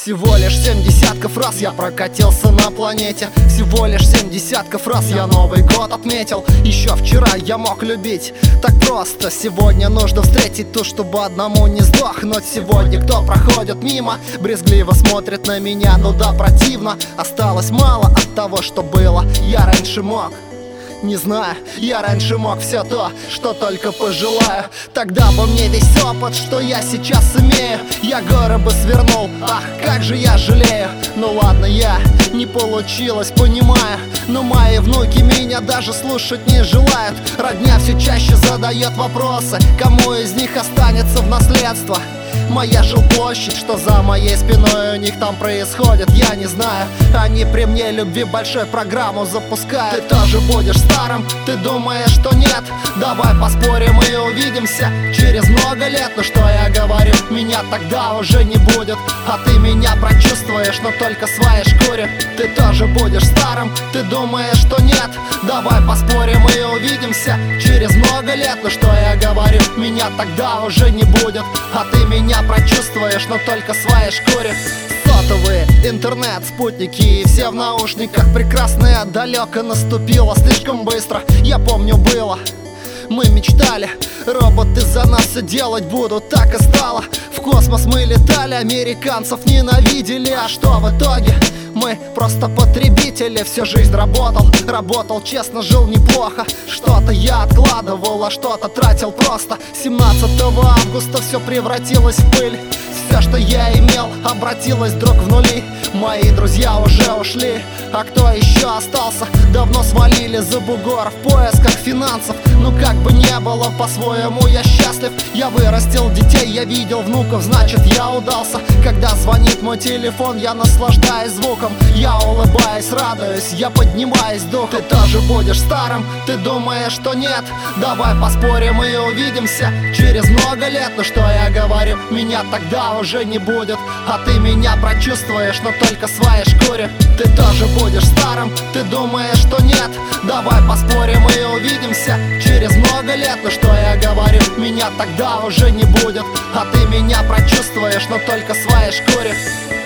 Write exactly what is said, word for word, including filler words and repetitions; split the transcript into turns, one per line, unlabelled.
Всего лишь семь десятков раз я прокатился на планете. Всего лишь семь десятков раз я Новый год отметил. Еще вчера я мог любить так просто. Сегодня нужно встретить ту, чтобы одному не сдохнуть. Сегодня кто проходит мимо, брезгливо смотрит на меня. Ну да, противно, осталось мало от того, что было. Я раньше мог, не знаю, я раньше мог все то, что только пожелаю. Тогда бы мне весь опыт, что я сейчас имею, я горы бы свернул, ах, как же я жалею. Ну ладно, я, не получилось, понимаю, но мои внуки меня даже слушать не желают. Родня все чаще задает вопросы, кому из них останется в наследство моя жилплощадь, что за моей спиной у них там происходит, я не знаю. Они при мне любви большой программу запускают. Ты тоже будешь старым, ты думаешь, что нет? Давай поспорим и увидимся через много лет. Ну что я говорю, меня тогда уже не будет, а ты меня прочувствуешь, но только в своей шкуре. Ты тоже будешь старым, ты думаешь, что нет? Давай поспорим и увидимся через много лет. Ну что я говорю, меня тогда уже не будет, а ты меня прочувствуешь, но только в своей шкуре. Сотовые, интернет, спутники и все в наушниках. Прекрасное далеко наступило слишком быстро. Я помню, было, мы мечтали, роботы за нас все делать будут, так и стало. В космос мы летали, американцев ненавидели, а что в итоге? Мы просто потребители. Всю жизнь работал, работал честно, жил неплохо. Что-то я откладывал, а что-то тратил просто. Семнадцатого августа все превратилось в пыль. Все, что я имел, обратилось вдруг в нули. Мои друзья уже ушли, а кто еще остался, давно свалили за бугор в поисках финансов. Ну как бы не было, по-своему я счастлив. Я вырастил детей, я видел внуков, значит я удался. Когда звонит мой телефон, я наслаждаюсь звуком. Я улыбаюсь, радуюсь, я поднимаюсь духом. Ты тоже будешь старым, ты думаешь, что нет? Давай поспорим и увидимся через много лет. Ну что я говорю, меня тогда уже не будет, а ты меня прочувствуешь, но только в своей шкуре. Ты тоже будешь старым, ты думаешь, что нет? Давай поспорим и увидимся через много лет. Ну что я говорю, меня тогда уже не будет, а ты меня прочувствуешь, но только в своей шкуре.